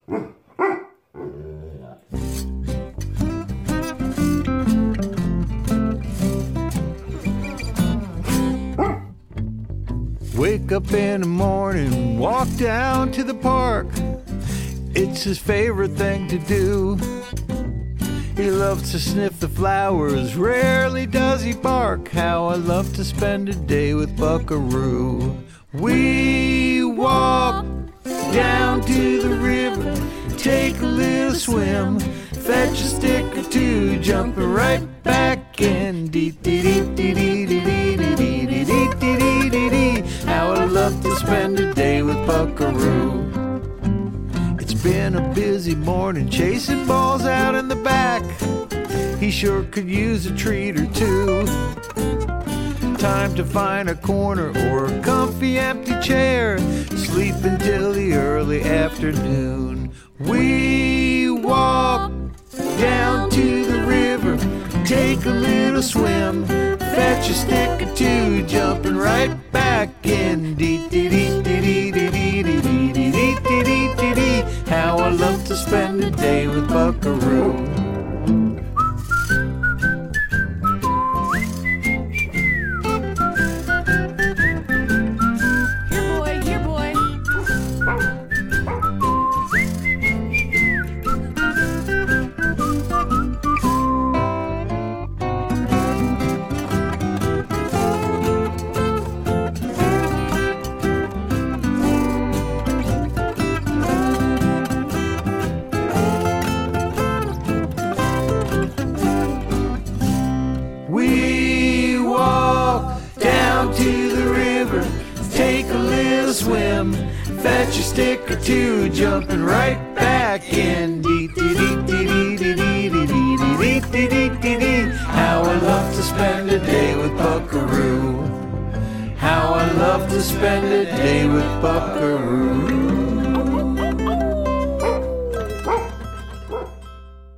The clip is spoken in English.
Wake up in the morning, walk down to the park. It's his favorite thing to do. He loves to sniff the flowers, rarely does he bark. How I love to spend a day with Buckaroo. We walk down to the river, take a little swim, fetch a stick or two, jumping right back in. How I love to spend a day with Buckaroo. It's been a busy morning chasing balls out in the back. He sure could use a treat or two. Time to find a corner or a comfy empty chair, sleep until the early afternoon. We walk down to the river, take a little swim, fetch a stick or two, jumping right back in. How I love to spend a day with Buckaroo. Swim, fetch a stick or two, jumping right back in. How I love to spend a day with Buckaroo. How I love to spend a day with Buckaroo.